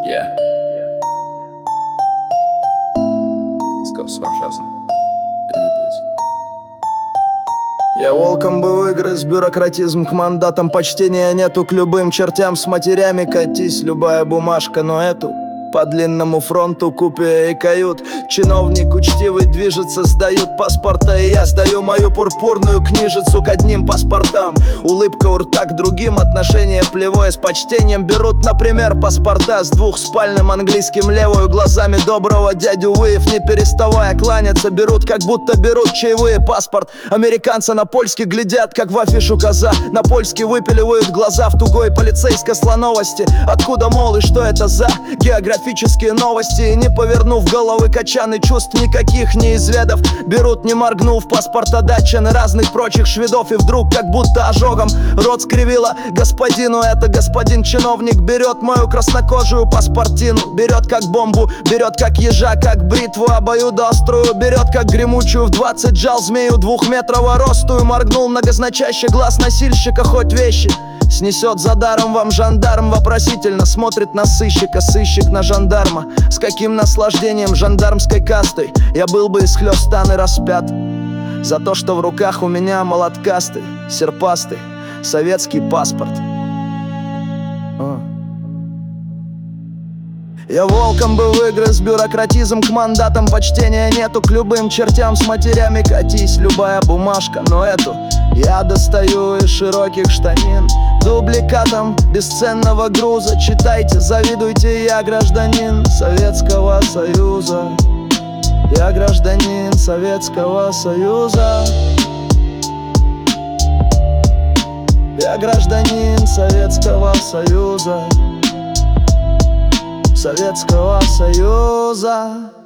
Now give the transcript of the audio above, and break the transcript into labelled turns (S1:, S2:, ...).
S1: Yeah. Let's go, Swarshausen.
S2: Я волком бы выгрыз бюрократизм, к мандатам почтения нету, к любым чертям с матерями катись, любая бумажка, но эту по длинному фронту купе и кают. Чиновник учтивый движется, сдают паспорта, и я сдаю мою пурпурную книжицу к одним паспортам. Улыбка у рта к другим, отношение плевое с почтением берут, например, паспорта с двухспальным английским левую, глазами доброго дядю Выев, не переставая кланяться, берут, как будто берут чаевые. Паспорт американца на польский глядят, как в афишу коза, на польский выпиливают глаза в тугой полицейской слоновости. Откуда, мол, и что это за географические новости? И не повернув головы качаны, чувств никаких не изведав, берут, не моргнув, паспорта датчан и разных прочих шведов. И вдруг, как будто ожогом рот скривила господину, это господин чиновник берет мою краснокожую паспортину, берет как бомбу, берет как ежа, как бритву обоюдоострую, берет как гремучую в 20 жал змею двухметрового росту. И моргнул многозначащий глаз носильщика, хоть вещи снесет за даром вам жандарм. Вопросительно смотрит на сыщика, сыщик на жандарма. С каким наслаждением жандармской кастой я был бы исхлёстан и распят за то, что в руках у меня молоткастый, серпастый советский паспорт. Я волком бы выгрыз бюрократизм, к мандатам почтения нету, к любым чертям с матерями катись, любая бумажка, но эту я достаю из широких штанин дубликатом бесценного груза. Читайте, завидуйте, я гражданин Советского Союза. Я гражданин Советского Союза. Я гражданин Советского Союза. Советского Союза.